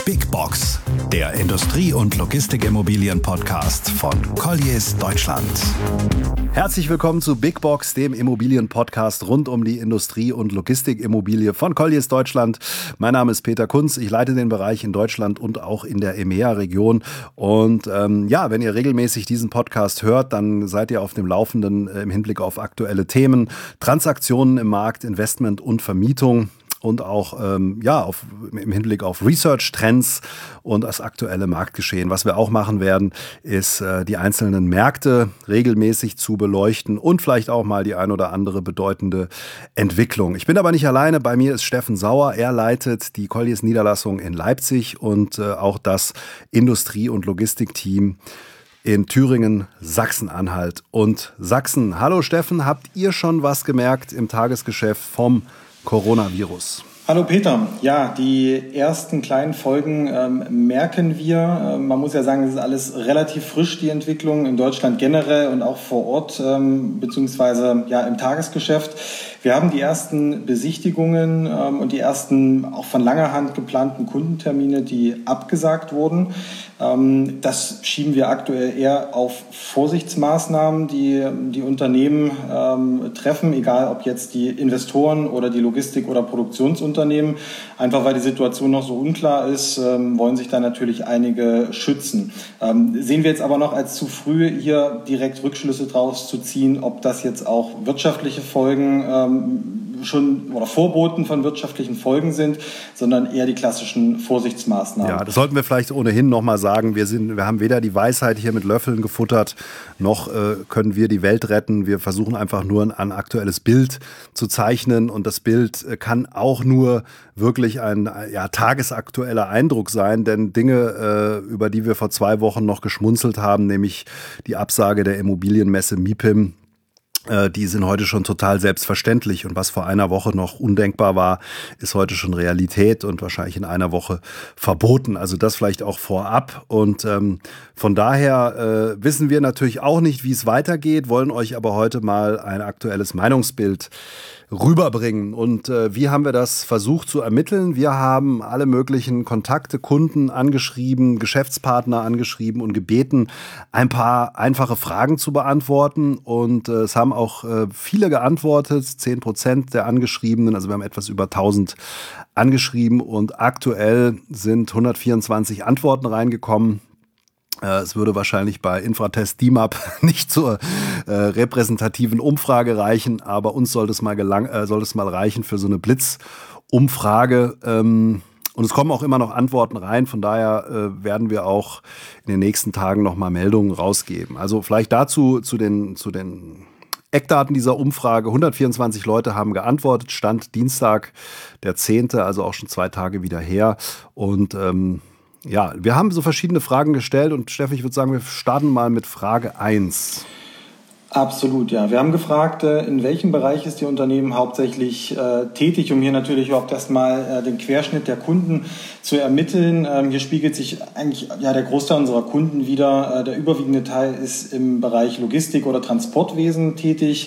Big Box, der Industrie- und Logistikimmobilien-Podcast von Colliers Deutschland. Herzlich willkommen zu Big Box, dem Immobilien-Podcast rund um die Industrie- und Logistikimmobilie von Colliers Deutschland. Mein Name ist Peter Kunz, ich leite den Bereich in Deutschland und auch in der EMEA-Region. Und wenn ihr regelmäßig diesen Podcast hört, dann seid ihr auf dem Laufenden im Hinblick auf aktuelle Themen, Transaktionen im Markt, Investment und Vermietung. Und auch im Hinblick auf Research-Trends und das aktuelle Marktgeschehen. Was wir auch machen werden, ist die einzelnen Märkte regelmäßig zu beleuchten und vielleicht auch mal die ein oder andere bedeutende Entwicklung. Ich bin aber nicht alleine, bei mir ist Steffen Sauer. Er leitet die Colliers Niederlassung in Leipzig und auch das Industrie- und Logistikteam in Thüringen, Sachsen-Anhalt und Sachsen. Hallo Steffen, habt ihr schon was gemerkt im Tagesgeschäft vom Coronavirus? Hallo Peter, ja, die ersten kleinen Folgen merken wir. Man muss ja sagen, es ist alles relativ frisch, die Entwicklung in Deutschland generell und auch vor Ort, beziehungsweise ja im Tagesgeschäft. Wir haben die ersten Besichtigungen und die ersten auch von langer Hand geplanten Kundentermine, die abgesagt wurden. Das schieben wir aktuell eher auf Vorsichtsmaßnahmen, die Unternehmen treffen, egal ob jetzt die Investoren oder die Logistik- oder Produktionsunternehmen. Einfach weil die Situation noch so unklar ist, wollen sich da natürlich einige schützen. Sehen wir jetzt aber noch als zu früh, hier direkt Rückschlüsse draus zu ziehen, ob das jetzt auch wirtschaftliche Folgen schon oder Vorboten von wirtschaftlichen Folgen sind, sondern eher die klassischen Vorsichtsmaßnahmen. Ja, das sollten wir vielleicht ohnehin nochmal sagen. Wir haben weder die Weisheit hier mit Löffeln gefuttert, noch können wir die Welt retten. Wir versuchen einfach nur ein aktuelles Bild zu zeichnen und das Bild kann auch nur wirklich ein tagesaktueller Eindruck sein, denn Dinge, über die wir vor 2 Wochen noch geschmunzelt haben, nämlich die Absage der Immobilienmesse MIPIM, die sind heute schon total selbstverständlich und was vor einer Woche noch undenkbar war, ist heute schon Realität und wahrscheinlich in einer Woche verboten. Also das vielleicht auch vorab und von daher wissen wir natürlich auch nicht, wie es weitergeht, wollen euch aber heute mal ein aktuelles Meinungsbild rüberbringen. Und wie haben wir das versucht zu ermitteln? Wir haben alle möglichen Kontakte, Kunden angeschrieben, Geschäftspartner angeschrieben und gebeten, ein paar einfache Fragen zu beantworten. Und es haben auch viele geantwortet, 10% der Angeschriebenen. Also wir haben etwas über 1000 angeschrieben und aktuell sind 124 Antworten reingekommen. Es würde wahrscheinlich bei Infratest DIMAP nicht zur repräsentativen Umfrage reichen, aber uns soll es mal reichen für so eine Blitzumfrage. Und es kommen auch immer noch Antworten rein, von daher werden wir auch in den nächsten Tagen nochmal Meldungen rausgeben. Also vielleicht dazu zu den Eckdaten dieser Umfrage. 124 Leute haben geantwortet, Stand Dienstag, der 10., also auch schon 2 Tage wieder her. Und wir haben so verschiedene Fragen gestellt und Steffi, ich würde sagen, wir starten mal mit Frage 1. Absolut, ja. Wir haben gefragt, in welchem Bereich ist Ihr Unternehmen hauptsächlich tätig, um hier natürlich überhaupt erstmal den Querschnitt der Kunden zu ermitteln. Hier spiegelt sich eigentlich der Großteil unserer Kunden wider. Der überwiegende Teil ist im Bereich Logistik oder Transportwesen tätig.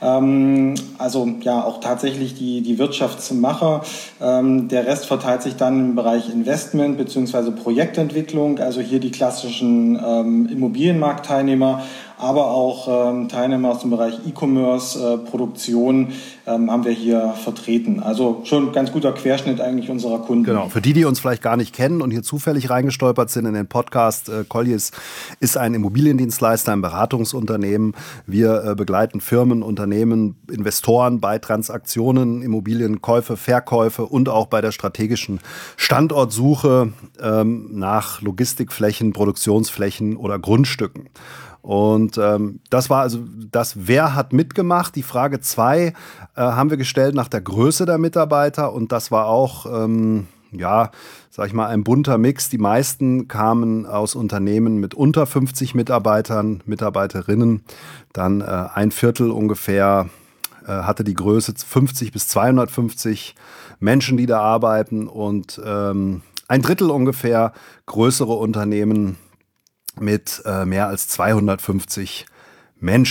Auch tatsächlich die Wirtschaftsmacher. Der Rest verteilt sich dann im Bereich Investment bzw. Projektentwicklung, also hier die klassischen Immobilienmarktteilnehmer, aber auch Teilnehmer aus dem Bereich E-Commerce, Produktion haben wir hier vertreten. Also schon ein ganz guter Querschnitt eigentlich unserer Kunden. Genau, für die uns vielleicht gar nicht kennen und hier zufällig reingestolpert sind in den Podcast, Colliers ist ein Immobiliendienstleister, ein Beratungsunternehmen. Wir begleiten Firmen, Unternehmen, Investoren bei Transaktionen, Immobilienkäufe, Verkäufe und auch bei der strategischen Standortsuche nach Logistikflächen, Produktionsflächen oder Grundstücken. Und das war also das, wer hat mitgemacht. Die Frage 2 haben wir gestellt nach der Größe der Mitarbeiter und das war auch, ein bunter Mix. Die meisten kamen aus Unternehmen mit unter 50 Mitarbeitern, Mitarbeiterinnen. Dann 1/4 ungefähr hatte die Größe 50 bis 250 Menschen, die da arbeiten und 1/3 ungefähr größere Unternehmen mit mehr als 250 Menschen.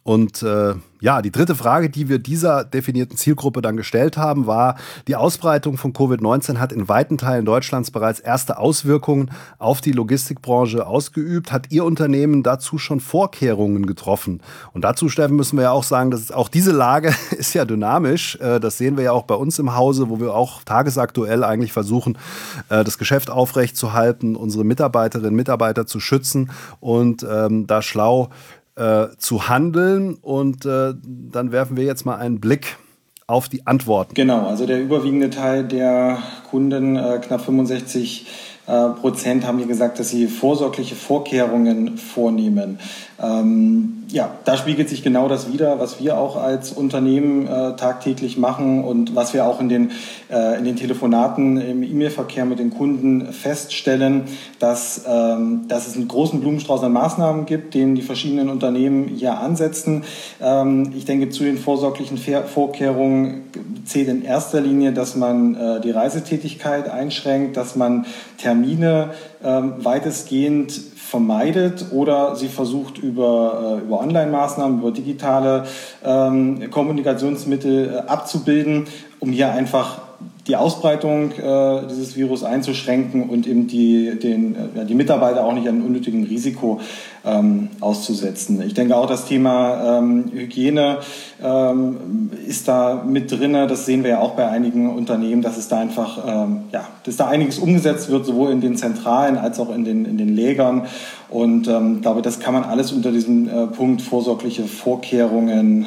Und die dritte Frage, die wir dieser definierten Zielgruppe dann gestellt haben, war: Die Ausbreitung von Covid-19 hat in weiten Teilen Deutschlands bereits erste Auswirkungen auf die Logistikbranche ausgeübt. Hat Ihr Unternehmen dazu schon Vorkehrungen getroffen? Und dazu, Steffen, müssen wir ja auch sagen, dass auch diese Lage ist ja dynamisch. Das sehen wir ja auch bei uns im Hause, wo wir auch tagesaktuell eigentlich versuchen, das Geschäft aufrechtzuerhalten, unsere Mitarbeiterinnen und Mitarbeiter zu schützen und da schlau zu handeln. Und dann werfen wir jetzt mal einen Blick auf die Antworten. Genau, also der überwiegende Teil der Kunden, knapp 65%, haben mir gesagt, dass sie vorsorgliche Vorkehrungen vornehmen. Da spiegelt sich genau das wider, was wir auch als Unternehmen tagtäglich machen und was wir auch in den Telefonaten, im E-Mail-Verkehr mit den Kunden feststellen, dass es einen großen Blumenstrauß an Maßnahmen gibt, den die verschiedenen Unternehmen hier ansetzen. Ich denke, zu den vorsorglichen Vorkehrungen zählt in erster Linie, dass man die Reisetätigkeit einschränkt, dass man Termine weitestgehend vermeidet oder sie versucht über Online-Maßnahmen, über digitale Kommunikationsmittel abzubilden, um hier einfach die Ausbreitung dieses Virus einzuschränken und eben die Mitarbeiter auch nicht einem unnötigen Risiko auszusetzen. Ich denke auch, das Thema Hygiene ist da mit drin. Das sehen wir ja auch bei einigen Unternehmen, dass es da einfach dass da einiges umgesetzt wird, sowohl in den Zentralen als auch in den Lägern. Und ich glaube, das kann man alles unter diesem Punkt vorsorgliche Vorkehrungen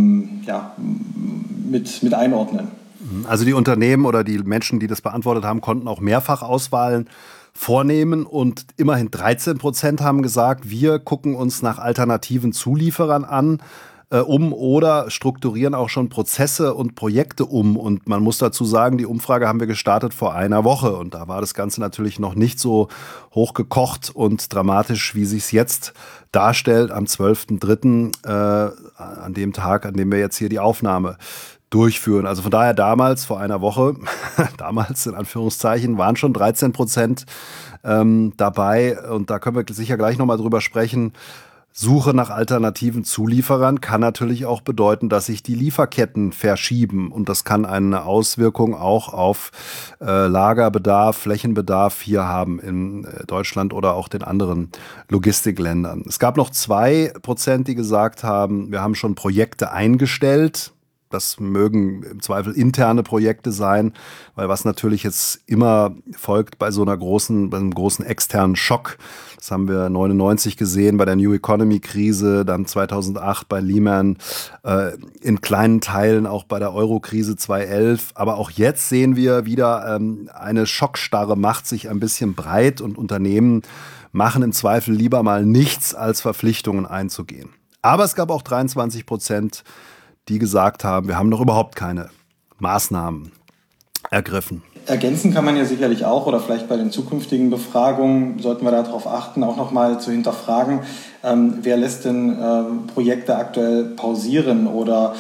mit einordnen. Also die Unternehmen oder die Menschen, die das beantwortet haben, konnten auch Mehrfachauswahlen vornehmen und immerhin 13% haben gesagt, wir gucken uns nach alternativen Zulieferern an, oder strukturieren auch schon Prozesse und Projekte um. Und man muss dazu sagen, die Umfrage haben wir gestartet vor einer Woche und da war das Ganze natürlich noch nicht so hochgekocht und dramatisch, wie sich es jetzt darstellt am 12.03., an dem Tag, an dem wir jetzt hier die Aufnahme durchführen. Also von daher damals, vor einer Woche, damals in Anführungszeichen, waren schon 13% dabei. Und da können wir sicher gleich nochmal drüber sprechen. Suche nach alternativen Zulieferern kann natürlich auch bedeuten, dass sich die Lieferketten verschieben. Und das kann eine Auswirkung auch auf Lagerbedarf, Flächenbedarf hier haben in Deutschland oder auch den anderen Logistikländern. Es gab noch 2%, die gesagt haben, wir haben schon Projekte eingestellt. Das mögen im Zweifel interne Projekte sein, weil was natürlich jetzt immer folgt bei bei einem großen externen Schock. Das haben wir 99 gesehen bei der New Economy Krise, dann 2008 bei Lehman, in kleinen Teilen auch bei der Euro-Krise 2011. Aber auch jetzt sehen wir wieder, eine Schockstarre macht sich ein bisschen breit und Unternehmen machen im Zweifel lieber mal nichts, als Verpflichtungen einzugehen. Aber es gab auch 23%, die gesagt haben, wir haben noch überhaupt keine Maßnahmen ergriffen. Ergänzen kann man ja sicherlich auch, oder vielleicht bei den zukünftigen Befragungen sollten wir darauf achten, auch nochmal zu hinterfragen, wer lässt denn Projekte aktuell pausieren oder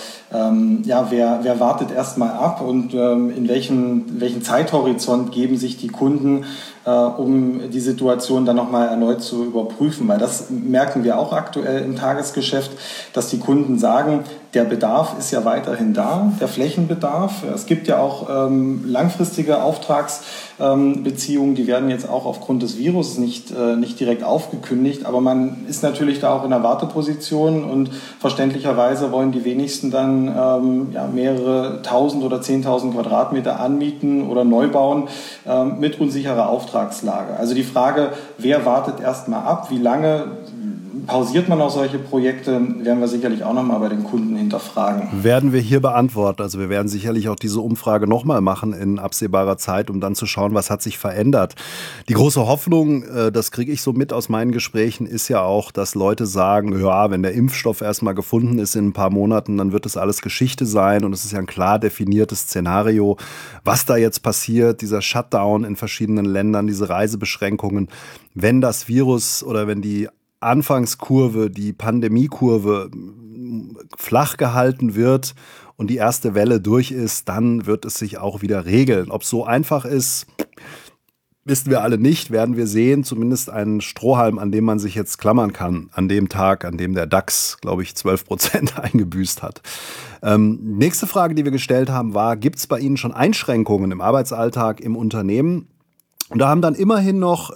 wer wartet erstmal ab und in welchen Zeithorizont geben sich die Kunden, um die Situation dann nochmal erneut zu überprüfen. Weil das merken wir auch aktuell im Tagesgeschäft, dass die Kunden sagen, der Bedarf ist ja weiterhin da, der Flächenbedarf. Es gibt ja auch langfristige Auftragsbeziehungen, die werden jetzt auch aufgrund des Virus nicht direkt aufgekündigt, aber man ist natürlich da auch in der Warteposition und verständlicherweise wollen die wenigsten dann mehrere 1.000 oder 10.000 Quadratmeter anmieten oder neu bauen mit unsicherer Auftragslage. Also die Frage, wer wartet erstmal ab, wie lange pausiert man auch solche Projekte, werden wir sicherlich auch nochmal bei den Kunden hinterfragen. Werden wir hier beantworten. Also wir werden sicherlich auch diese Umfrage nochmal machen in absehbarer Zeit, um dann zu schauen, was hat sich verändert. Die große Hoffnung, das kriege ich so mit aus meinen Gesprächen, ist ja auch, dass Leute sagen, ja, wenn der Impfstoff erstmal gefunden ist in ein paar Monaten, dann wird das alles Geschichte sein und es ist ja ein klar definiertes Szenario, was da jetzt passiert, dieser Shutdown in verschiedenen Ländern, diese Reisebeschränkungen, wenn das Virus oder wenn die Anfangskurve, die Pandemiekurve flach gehalten wird und die erste Welle durch ist, dann wird es sich auch wieder regeln. Ob es so einfach ist, wissen wir alle nicht, werden wir sehen, zumindest einen Strohhalm, an dem man sich jetzt klammern kann, an dem Tag, an dem der DAX, glaube ich, 12% eingebüßt hat. Nächste Frage, die wir gestellt haben, war, gibt es bei Ihnen schon Einschränkungen im Arbeitsalltag im Unternehmen? Und da haben dann immerhin noch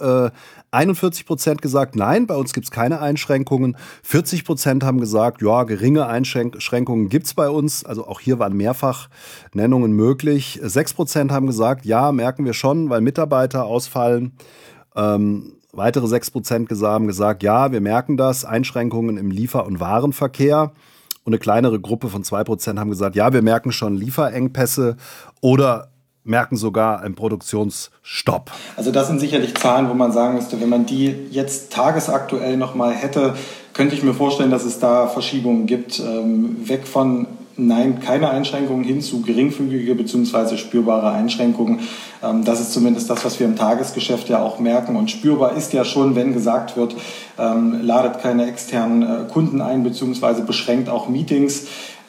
41% gesagt, nein, bei uns gibt es keine Einschränkungen. 40% haben gesagt, ja, geringe Einschränkungen gibt es bei uns. Also auch hier waren mehrfach Nennungen möglich. 6% haben gesagt, ja, merken wir schon, weil Mitarbeiter ausfallen. Weitere 6% haben gesagt, ja, wir merken das, Einschränkungen im Liefer- und Warenverkehr. Und eine kleinere Gruppe von 2% haben gesagt, ja, wir merken schon Lieferengpässe oder merken sogar einen Produktionsstopp. Also das sind sicherlich Zahlen, wo man sagen müsste, wenn man die jetzt tagesaktuell nochmal hätte, könnte ich mir vorstellen, dass es da Verschiebungen gibt. Weg von nein, keine Einschränkungen hin zu geringfügige bzw. spürbare Einschränkungen. Das ist zumindest das, was wir im Tagesgeschäft ja auch merken. Und spürbar ist ja schon, wenn gesagt wird, ladet keine externen Kunden ein bzw. beschränkt auch Meetings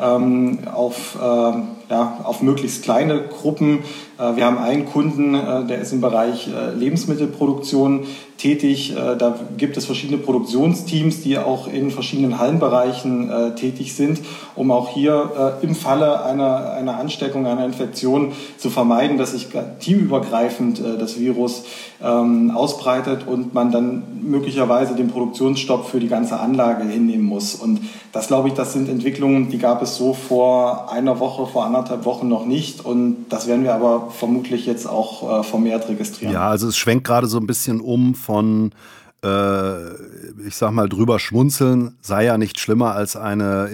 auf möglichst kleine Gruppen. Wir haben einen Kunden, der ist im Bereich Lebensmittelproduktion tätig. Da gibt es verschiedene Produktionsteams, die auch in verschiedenen Hallenbereichen tätig sind, um auch hier im Falle einer Ansteckung, einer Infektion zu vermeiden, dass sich teamübergreifend das Virus ausbreitet und man dann möglicherweise den Produktionsstopp für die ganze Anlage hinnehmen muss. Und das, glaube ich, das sind Entwicklungen, die gab es so vor einer Woche, vor 1,5 Wochen noch nicht. Und das werden wir aber vermutlich jetzt auch vermehrt registrieren. Ja, also es schwenkt gerade so ein bisschen um von, ich sag mal, drüber schmunzeln, sei ja nicht schlimmer als eine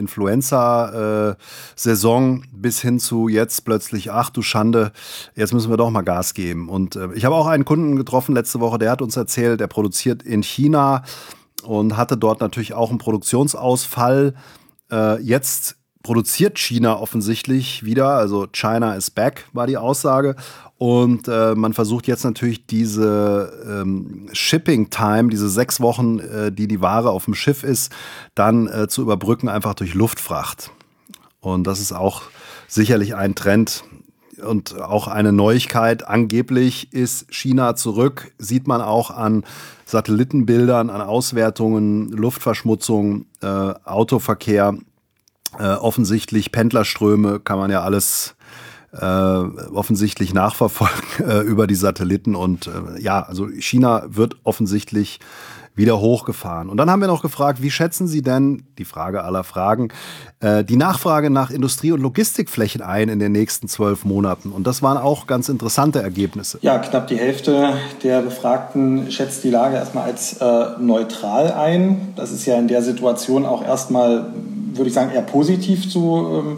Influenza-Saison, bis hin zu jetzt plötzlich, ach du Schande, jetzt müssen wir doch mal Gas geben. Und ich habe auch einen Kunden getroffen letzte Woche, der hat uns erzählt, der produziert in China und hatte dort natürlich auch einen Produktionsausfall. Jetzt produziert China offensichtlich wieder, also China is back, war die Aussage. Und man versucht jetzt natürlich diese Shipping Time, diese 6 Wochen, die Ware auf dem Schiff ist, dann zu überbrücken, einfach durch Luftfracht. Und das ist auch sicherlich ein Trend und auch eine Neuigkeit. Angeblich ist China zurück, sieht man auch an Satellitenbildern, an Auswertungen, Luftverschmutzung, Autoverkehr, offensichtlich Pendlerströme, kann man ja alles offensichtlich nachverfolgen über die Satelliten. Und also China wird offensichtlich wieder hochgefahren. Und dann haben wir noch gefragt, wie schätzen Sie denn, die Frage aller Fragen, die Nachfrage nach Industrie- und Logistikflächen ein in den nächsten 12 Monaten? Und das waren auch ganz interessante Ergebnisse. Ja, knapp die Hälfte der Befragten schätzt die Lage erstmal als neutral ein. Das ist ja in der Situation auch erstmal, würde ich sagen, eher positiv zu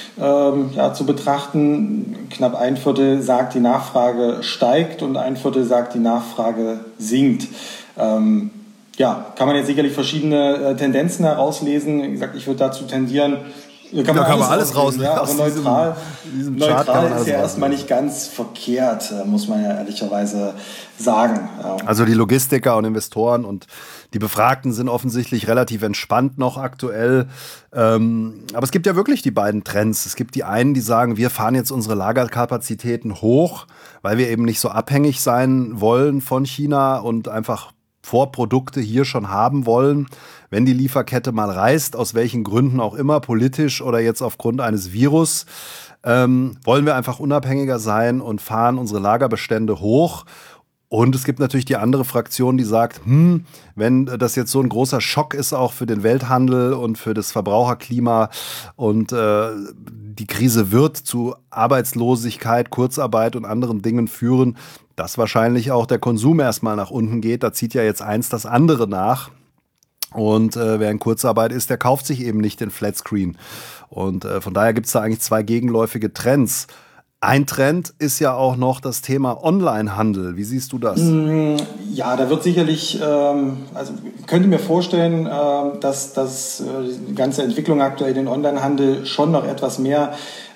betrachten. Knapp 1/4 sagt, die Nachfrage steigt und 1/4 sagt, die Nachfrage sinkt. Kann man jetzt sicherlich verschiedene Tendenzen herauslesen. Wie gesagt, ich würde dazu tendieren, kann man alles rauslesen. Ja, aber neutral ist ja erstmal nicht ganz verkehrt, muss man ja ehrlicherweise sagen. Also die Logistiker und Investoren und die Befragten sind offensichtlich relativ entspannt noch aktuell. Aber es gibt ja wirklich die beiden Trends. Es gibt die einen, die sagen, wir fahren jetzt unsere Lagerkapazitäten hoch, weil wir eben nicht so abhängig sein wollen von China und einfach Vorprodukte hier schon haben wollen. Wenn die Lieferkette mal reißt, aus welchen Gründen auch immer, politisch oder jetzt aufgrund eines Virus, wollen wir einfach unabhängiger sein und fahren unsere Lagerbestände hoch. Und es gibt natürlich die andere Fraktion, die sagt, wenn das jetzt so ein großer Schock ist auch für den Welthandel und für das Verbraucherklima und die Krise wird zu Arbeitslosigkeit, Kurzarbeit und anderen Dingen führen, dass wahrscheinlich auch der Konsum erstmal nach unten geht. Da zieht ja jetzt eins das andere nach. Und wer in Kurzarbeit ist, der kauft sich eben nicht den Flatscreen. Und von daher gibt es da eigentlich 2 gegenläufige Trends. Ein Trend ist ja auch noch das Thema Onlinehandel. Wie siehst du das? Ja, da wird sicherlich, ich könnte mir vorstellen, dass die ganze Entwicklung aktuell den Onlinehandel schon noch etwas mehr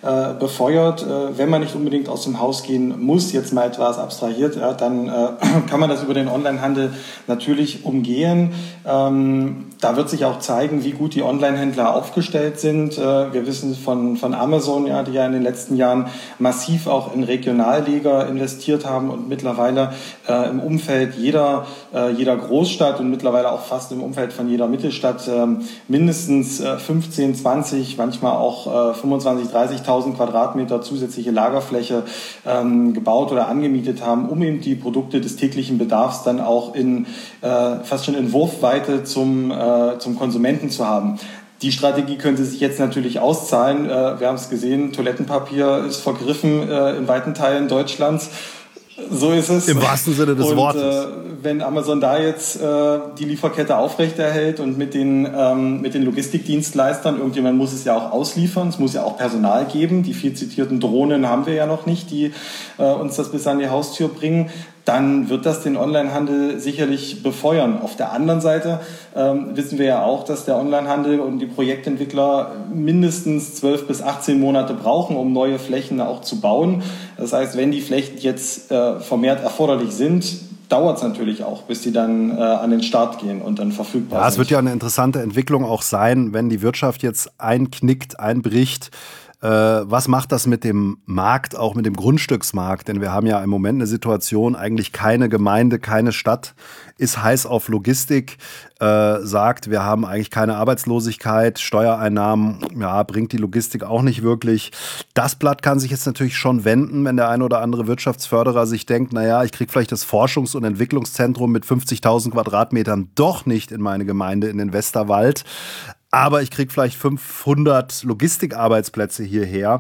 befeuert. Wenn man nicht unbedingt aus dem Haus gehen muss, jetzt mal etwas abstrahiert, dann kann man das über den Onlinehandel natürlich umgehen. Da wird sich auch zeigen, wie gut die Onlinehändler aufgestellt sind. Wir wissen von Amazon, ja, die ja in den letzten Jahren massiv auch in Regionalliga investiert haben und mittlerweile im Umfeld jeder Großstadt und mittlerweile auch fast im Umfeld von jeder Mittelstadt mindestens 15, 20, manchmal auch 25, 30.000 Quadratmeter zusätzliche Lagerfläche gebaut oder angemietet haben, um eben die Produkte des täglichen Bedarfs dann auch fast schon in Wurfweite zum Konsumenten zu haben. Die Strategie könnte sich jetzt natürlich auszahlen. Wir haben es gesehen, Toilettenpapier ist vergriffen in weiten Teilen Deutschlands. So ist es. Im wahrsten Sinne des Wortes. Wenn Amazon da jetzt die Lieferkette aufrechterhält und mit den Logistikdienstleistern, irgendjemand muss es ja auch ausliefern, es muss ja auch Personal geben. Die viel zitierten Drohnen haben wir ja noch nicht, die uns das bis an die Haustür bringen. Dann wird das den Onlinehandel sicherlich befeuern. Auf der anderen Seite wissen wir ja auch, dass der Onlinehandel und die Projektentwickler mindestens 12 bis 18 Monate brauchen, um neue Flächen auch zu bauen. Das heißt, wenn die Flächen jetzt vermehrt erforderlich sind, dauert es natürlich auch, bis die dann an den Start gehen und dann verfügbar sind. Es wird ja eine interessante Entwicklung auch sein, wenn die Wirtschaft jetzt einknickt, einbricht. Was macht das mit dem Markt, auch mit dem Grundstücksmarkt? Denn wir haben ja im Moment eine Situation, eigentlich keine Gemeinde, keine Stadt ist heiß auf Logistik, sagt, wir haben eigentlich keine Arbeitslosigkeit, Steuereinnahmen, ja, bringt die Logistik auch nicht wirklich. Das Blatt kann sich jetzt natürlich schon wenden, wenn der ein oder andere Wirtschaftsförderer sich denkt, naja, ich kriege vielleicht das Forschungs- und Entwicklungszentrum mit 50.000 Quadratmetern doch nicht in meine Gemeinde in den Westerwald. Aber ich kriege vielleicht 500 Logistikarbeitsplätze hierher,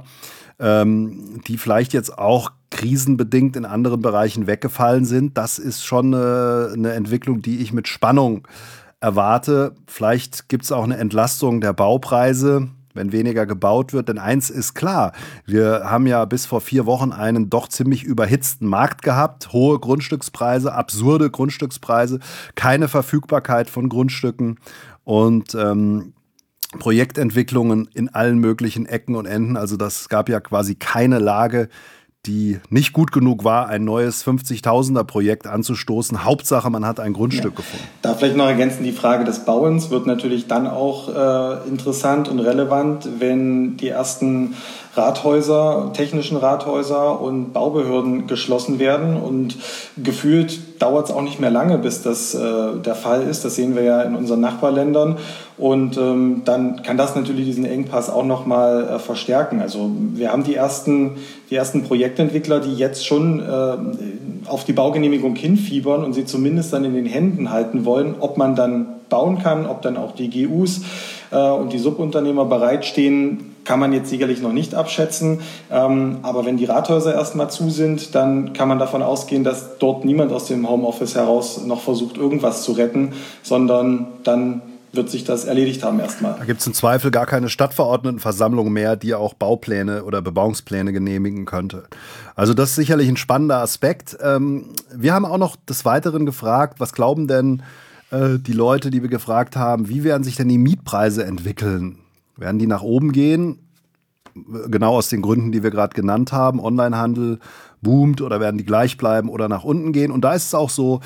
die vielleicht jetzt auch krisenbedingt in anderen Bereichen weggefallen sind. Das ist schon eine Entwicklung, die ich mit Spannung erwarte. Vielleicht gibt es auch eine Entlastung der Baupreise, wenn weniger gebaut wird. Denn eins ist klar, wir haben ja bis vor 4 Wochen einen doch ziemlich überhitzten Markt gehabt. Hohe Grundstückspreise, absurde Grundstückspreise, keine Verfügbarkeit von Grundstücken und Projektentwicklungen in allen möglichen Ecken und Enden. Also das gab ja quasi keine Lage, die nicht gut genug war, ein neues 50.000er-Projekt anzustoßen. Hauptsache, man hat ein Grundstück gefunden. Da vielleicht noch ergänzen, die Frage des Bauens wird natürlich dann auch interessant und relevant, wenn die ersten Rathäuser, technischen Rathäuser und Baubehörden geschlossen werden. Und gefühlt dauert es auch nicht mehr lange, bis das der Fall ist. Das sehen wir ja in unseren Nachbarländern. Und dann kann das natürlich diesen Engpass auch nochmal verstärken. Also wir haben die ersten Projektentwickler, die jetzt schon auf die Baugenehmigung hinfiebern und sie zumindest dann in den Händen halten wollen, ob man dann bauen kann, ob dann auch die GUs und die Subunternehmer bereitstehen, kann man jetzt sicherlich noch nicht abschätzen. Aber wenn die Rathäuser erstmal zu sind, dann kann man davon ausgehen, dass dort niemand aus dem Homeoffice heraus noch versucht, irgendwas zu retten, sondern dann wird sich das erledigt haben erstmal. Da gibt es im Zweifel gar keine Stadtverordnetenversammlung mehr, die auch Baupläne oder Bebauungspläne genehmigen könnte. Also das ist sicherlich ein spannender Aspekt. Wir haben auch noch des Weiteren gefragt, was glauben denn die Leute, die wir gefragt haben, wie werden sich denn die Mietpreise entwickeln? Werden die nach oben gehen? Genau aus den Gründen, die wir gerade genannt haben. Onlinehandel boomt oder werden die gleich bleiben oder nach unten gehen? Und da ist es auch so,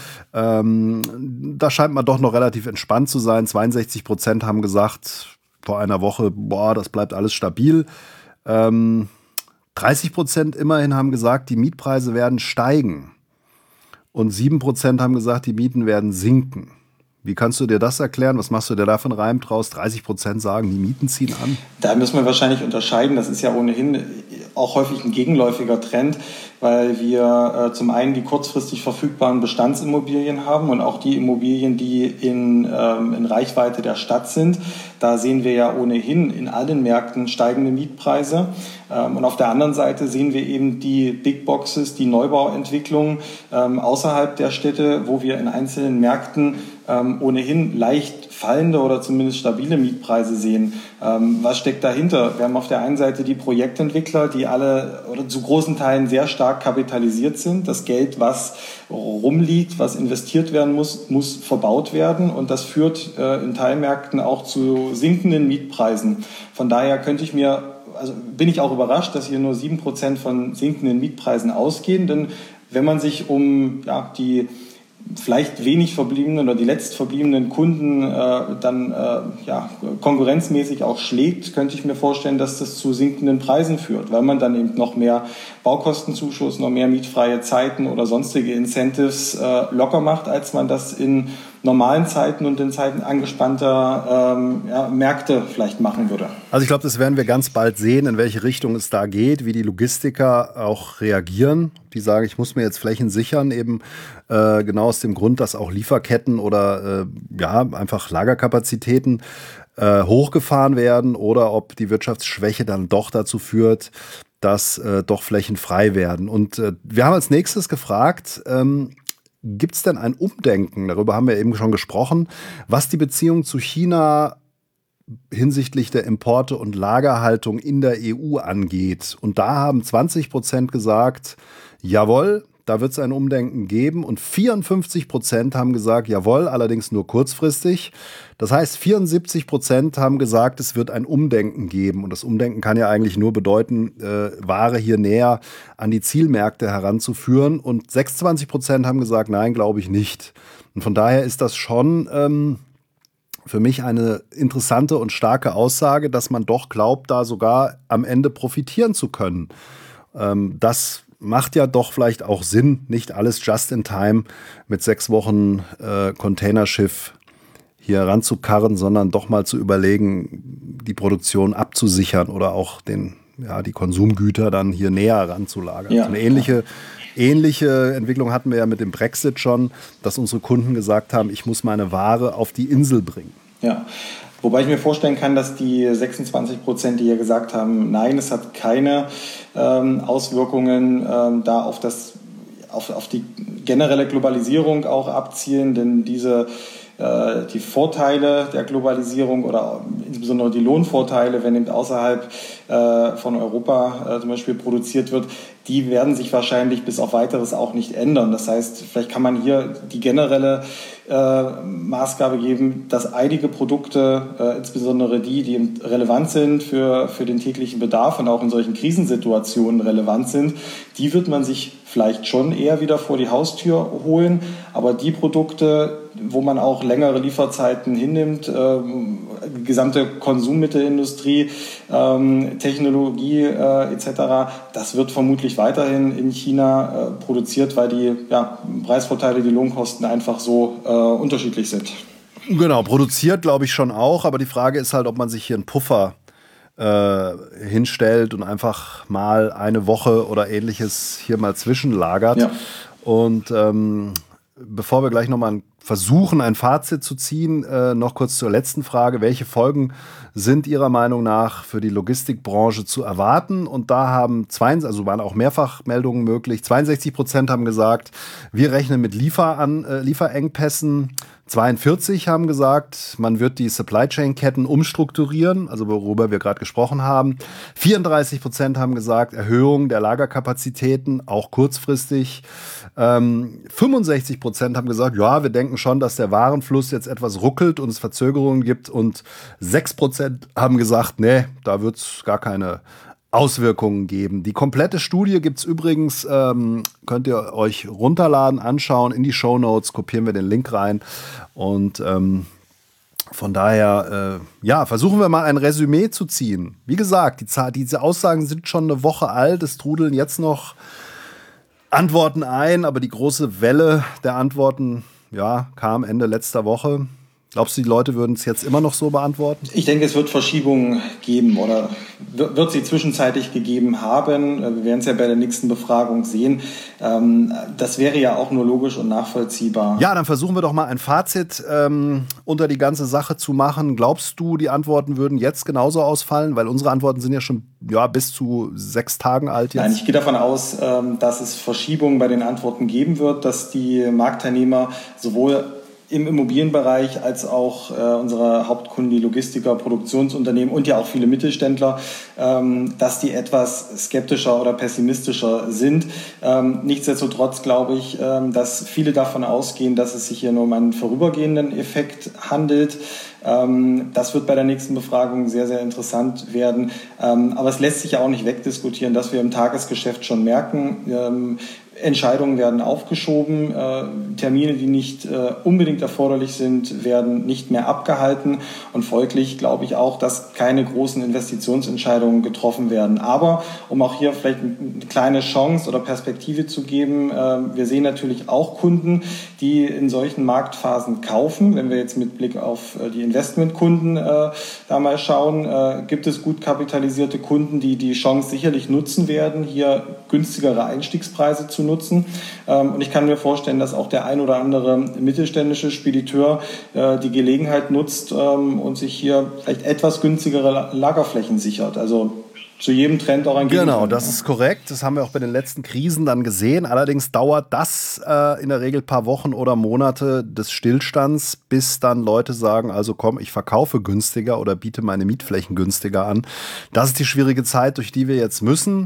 da scheint man doch noch relativ entspannt zu sein. 62% haben gesagt vor einer Woche, das bleibt alles stabil. 30% immerhin haben gesagt, die Mietpreise werden steigen. Und 7% haben gesagt, die Mieten werden sinken. Wie kannst du dir das erklären? Was machst du dir da für einen Reim draus? 30% sagen, die Mieten ziehen an? Da müssen wir wahrscheinlich unterscheiden. Das ist ja ohnehin auch häufig ein gegenläufiger Trend, weil wir zum einen die kurzfristig verfügbaren Bestandsimmobilien haben und auch die Immobilien, die in Reichweite der Stadt sind. Da sehen wir ja ohnehin in allen Märkten steigende Mietpreise. Und auf der anderen Seite sehen wir eben die Big Boxes, die Neubauentwicklungen außerhalb der Städte, wo wir in einzelnen Märkten ohnehin leicht fallende oder zumindest stabile Mietpreise sehen. Was steckt dahinter? Wir haben auf der einen Seite die Projektentwickler, die alle oder zu großen Teilen sehr stark kapitalisiert sind. Das Geld, was rumliegt, was investiert werden muss verbaut werden. Und das führt in Teilmärkten auch zu sinkenden Mietpreisen. Von daher könnte ich mir bin ich auch überrascht, dass hier nur 7% von sinkenden Mietpreisen ausgehen. Denn wenn man sich um die vielleicht wenig verbliebenen oder die letztverbliebenen Kunden konkurrenzmäßig auch schlägt, könnte ich mir vorstellen, dass das zu sinkenden Preisen führt, weil man dann eben noch mehr Baukostenzuschuss, noch mehr mietfreie Zeiten oder sonstige Incentives locker macht, als man das in normalen Zeiten und in Zeiten angespannter Märkte vielleicht machen würde. Also ich glaube, das werden wir ganz bald sehen, in welche Richtung es da geht, wie die Logistiker auch reagieren. Die sagen, ich muss mir jetzt Flächen sichern, eben genau aus dem Grund, dass auch Lieferketten oder einfach Lagerkapazitäten hochgefahren werden oder ob die Wirtschaftsschwäche dann doch dazu führt, dass doch Flächen frei werden. Und wir haben als nächstes gefragt, gibt es denn ein Umdenken, darüber haben wir eben schon gesprochen, was die Beziehung zu China hinsichtlich der Importe und Lagerhaltung in der EU angeht? Und da haben 20% gesagt, jawohl, da wird es ein Umdenken geben. Und 54% haben gesagt, jawohl, allerdings nur kurzfristig. Das heißt, 74% haben gesagt, es wird ein Umdenken geben. Und das Umdenken kann ja eigentlich nur bedeuten, Ware hier näher an die Zielmärkte heranzuführen. Und 26% haben gesagt, nein, glaube ich nicht. Und von daher ist das schon für mich eine interessante und starke Aussage, dass man doch glaubt, da sogar am Ende profitieren zu können. Das macht ja doch vielleicht auch Sinn, nicht alles just in time mit 6 Wochen Containerschiff hier ranzukarren, sondern doch mal zu überlegen, die Produktion abzusichern oder auch die Konsumgüter dann hier näher ranzulagern. Ja. Eine ähnliche Entwicklung hatten wir ja mit dem Brexit schon, dass unsere Kunden gesagt haben, ich muss meine Ware auf die Insel bringen. Ja. Wobei ich mir vorstellen kann, dass die 26%, die hier gesagt haben, nein, es hat keine Auswirkungen da auf die generelle Globalisierung auch abzielen, denn die Vorteile der Globalisierung oder insbesondere die Lohnvorteile, wenn eben außerhalb von Europa zum Beispiel produziert wird, die werden sich wahrscheinlich bis auf Weiteres auch nicht ändern. Das heißt, vielleicht kann man hier die generelle Maßgabe geben, dass einige Produkte, insbesondere die relevant sind für den täglichen Bedarf und auch in solchen Krisensituationen relevant sind, die wird man sich vielleicht schon eher wieder vor die Haustür holen. Aber die Produkte, wo man auch längere Lieferzeiten hinnimmt, gesamte Konsummittelindustrie, Technologie etc., das wird vermutlich weiterhin in China produziert, weil die Preisvorteile, die Lohnkosten einfach so unterschiedlich sind. Genau, produziert glaube ich schon auch, aber die Frage ist halt, ob man sich hier einen Puffer hinstellt und einfach mal eine Woche oder ähnliches hier mal zwischenlagert. Ja. Und bevor wir gleich nochmal versuchen, ein Fazit zu ziehen, noch kurz zur letzten Frage. Welche Folgen sind Ihrer Meinung nach für die Logistikbranche zu erwarten? Und da waren auch Mehrfachmeldungen möglich. 62% haben gesagt, wir rechnen mit Lieferengpässen. 42 haben gesagt, man wird die Supply-Chain-Ketten umstrukturieren, also worüber wir gerade gesprochen haben. 34% haben gesagt, Erhöhung der Lagerkapazitäten, auch kurzfristig. 65% haben gesagt, ja, wir denken schon, dass der Warenfluss jetzt etwas ruckelt und es Verzögerungen gibt. Und 6% haben gesagt, nee, da wird es gar keine Auswirkungen geben. Die komplette Studie gibt es übrigens, könnt ihr euch runterladen, anschauen, in die Shownotes, kopieren wir den Link rein. Und von daher, versuchen wir mal ein Resümee zu ziehen. Wie gesagt, diese Aussagen sind schon eine Woche alt, es trudeln jetzt noch Antworten ein, aber die große Welle der Antworten kam Ende letzter Woche. Glaubst du, die Leute würden es jetzt immer noch so beantworten? Ich denke, es wird Verschiebungen geben oder wird sie zwischenzeitlich gegeben haben. Wir werden es ja bei der nächsten Befragung sehen. Das wäre ja auch nur logisch und nachvollziehbar. Ja, dann versuchen wir doch mal ein Fazit unter die ganze Sache zu machen. Glaubst du, die Antworten würden jetzt genauso ausfallen? Weil unsere Antworten sind ja schon bis zu 6 Tagen alt jetzt. Nein, ich gehe davon aus, dass es Verschiebungen bei den Antworten geben wird, dass die Marktteilnehmer sowohl im Immobilienbereich als auch unsere Hauptkunden, die Logistiker, Produktionsunternehmen und ja auch viele Mittelständler, dass die etwas skeptischer oder pessimistischer sind. Nichtsdestotrotz glaube ich, dass viele davon ausgehen, dass es sich hier nur um einen vorübergehenden Effekt handelt. Das wird bei der nächsten Befragung sehr, sehr interessant werden. Aber es lässt sich ja auch nicht wegdiskutieren, dass wir im Tagesgeschäft schon merken, Entscheidungen werden aufgeschoben, Termine, die nicht unbedingt erforderlich sind, werden nicht mehr abgehalten und folglich glaube ich auch, dass keine großen Investitionsentscheidungen getroffen werden. Aber um auch hier vielleicht eine kleine Chance oder Perspektive zu geben, wir sehen natürlich auch Kunden, die in solchen Marktphasen kaufen. Wenn wir jetzt mit Blick auf die Investmentkunden da mal schauen, gibt es gut kapitalisierte Kunden, die die Chance sicherlich nutzen werden, hier günstigere Einstiegspreise zu nutzen. Und ich kann mir vorstellen, dass auch der ein oder andere mittelständische Spediteur die Gelegenheit nutzt und sich hier vielleicht etwas günstigere Lagerflächen sichert. Also zu jedem Trend auch ein Gegentrend. Genau, das ist korrekt. Das haben wir auch bei den letzten Krisen dann gesehen. Allerdings dauert das in der Regel ein paar Wochen oder Monate des Stillstands, bis dann Leute sagen, also komm, ich verkaufe günstiger oder biete meine Mietflächen günstiger an. Das ist die schwierige Zeit, durch die wir jetzt müssen.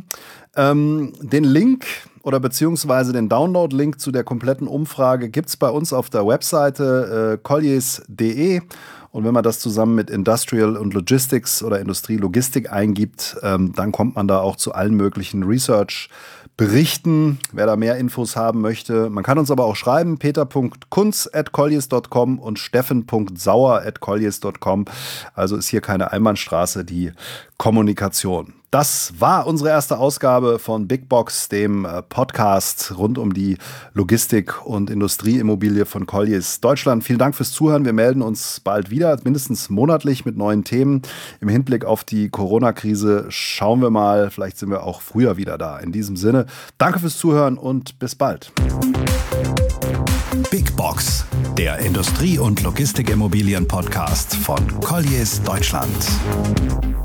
Den Link oder beziehungsweise den Download-Link zu der kompletten Umfrage gibt es bei uns auf der Webseite colliers.de. Und wenn man das zusammen mit Industrial und Logistics oder Industrielogistik eingibt, dann kommt man da auch zu allen möglichen Research-Berichten, wer da mehr Infos haben möchte. Man kann uns aber auch schreiben, peter.kunz@colliers.com und steffen.sauer@colliers.com. Also ist hier keine Einbahnstraße, die Kommunikation. Das war unsere erste Ausgabe von Big Box, dem Podcast rund um die Logistik- und Industrieimmobilie von Colliers Deutschland. Vielen Dank fürs Zuhören. Wir melden uns bald wieder, mindestens monatlich mit neuen Themen. Im Hinblick auf die Corona-Krise schauen wir mal, vielleicht sind wir auch früher wieder da. In diesem Sinne, danke fürs Zuhören und bis bald. Big Box, der Industrie- und Logistikimmobilien-Podcast von Colliers Deutschland.